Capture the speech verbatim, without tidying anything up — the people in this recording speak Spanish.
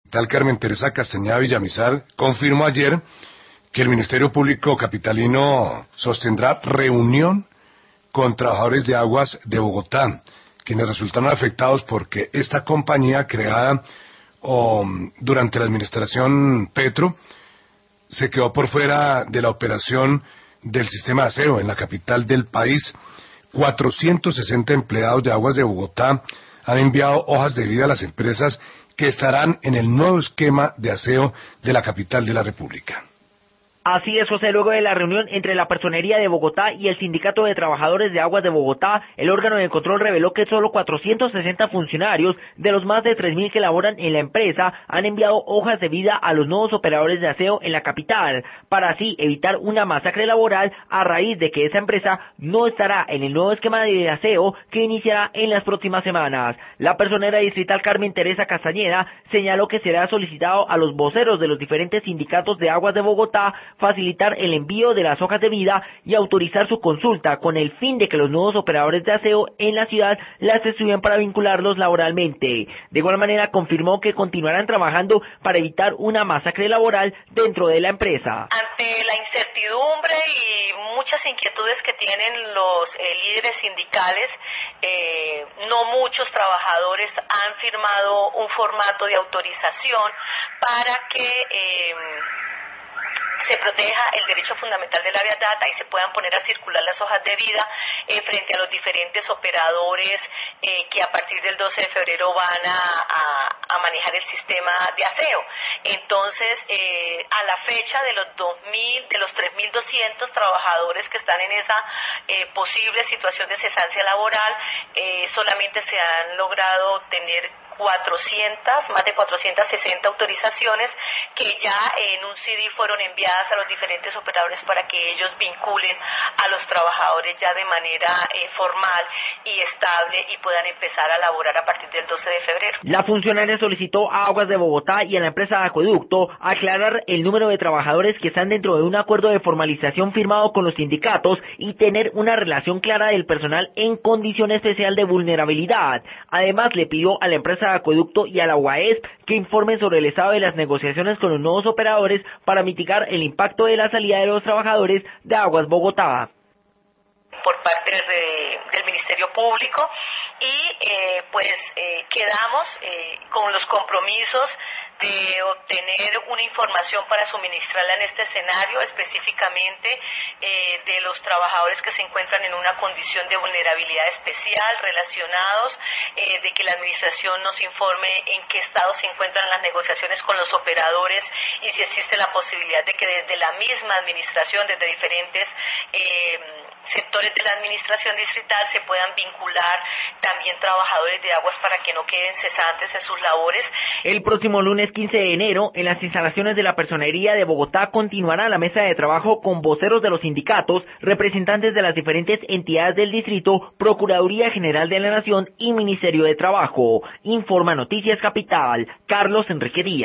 Tal Carmen Teresa Castañeda Villamizar confirmó ayer que el Ministerio Público Capitalino sostendrá reunión con trabajadores de aguas de Bogotá, quienes resultaron afectados porque esta compañía creada oh, durante la administración Petro se quedó por fuera de la operación del sistema de aseo en la capital del país. cuatrocientos sesenta empleados de aguas de Bogotá han enviado hojas de vida a las empresas que estarán en el nuevo esquema de aseo de la capital de la República. Así es, José, luego de la reunión entre la Personería de Bogotá y el Sindicato de Trabajadores de Aguas de Bogotá, el órgano de control reveló que solo cuatrocientos sesenta funcionarios de los más de tres mil que laboran en la empresa han enviado hojas de vida a los nuevos operadores de aseo en la capital, para así evitar una masacre laboral a raíz de que esa empresa no estará en el nuevo esquema de aseo que iniciará en las próximas semanas. La personera distrital Carmen Teresa Castañeda señaló que será solicitado a los voceros de los diferentes sindicatos de Aguas de Bogotá facilitar el envío de las hojas de vida y autorizar su consulta con el fin de que los nuevos operadores de aseo en la ciudad las estudien para vincularlos laboralmente. De igual manera confirmó que continuarán trabajando para evitar una masacre laboral dentro de la empresa. Ante la incertidumbre y muchas inquietudes que tienen los eh, líderes sindicales, eh, no muchos trabajadores han firmado un formato de autorización para que eh, se proteja el derecho fundamental de la vía data y se puedan poner a circular las hojas de vida eh, frente a los diferentes operadores eh, que a partir del doce de febrero van a, a, a manejar el sistema de aseo. Entonces, eh, a la fecha de los dos mil, de los tres mil doscientos trabajadores que están en esa eh, posible situación de cesancia laboral, eh, solamente se han logrado tener cuatrocientas, más de cuatrocientas sesenta autorizaciones que ya en un C D fueron enviadas a los diferentes operadores para que ellos vinculen a los trabajadores ya de manera eh, formal y estable y puedan empezar a laborar a partir del doce de febrero. La funcionaria solicitó a Aguas de Bogotá y a la empresa de Acueducto aclarar el número de trabajadores que están dentro de un acuerdo de formalización firmado con los sindicatos y tener una relación clara del personal en condición especial de vulnerabilidad. Además, le pidió a la empresa de Acueducto y a la U A E S que informen sobre el estado de las negociaciones con los nuevos operadores para mitigar el impacto de la salida de los trabajadores de Aguas Bogotá. Por parte de, del Ministerio Público y eh, pues eh, quedamos eh, con los compromisos de obtener una información para suministrarla en este escenario, específicamente eh, de los trabajadores que se encuentran en una condición de vulnerabilidad especial relacionados, eh, de que la administración nos informe en qué estado se encuentran las negociaciones con los operadores y si existe la posibilidad de que desde la misma administración, desde diferentes eh, sectores de la administración distrital se puedan vincular también trabajadores de aguas para que no queden cesantes en sus labores. El próximo lunes quince de enero, en las instalaciones de la Personería de Bogotá continuará la mesa de trabajo con voceros de los sindicatos, representantes de las diferentes entidades del distrito, Procuraduría General de la Nación y Ministerio de Trabajo. Informa Noticias Capital, Carlos Enrique Díaz.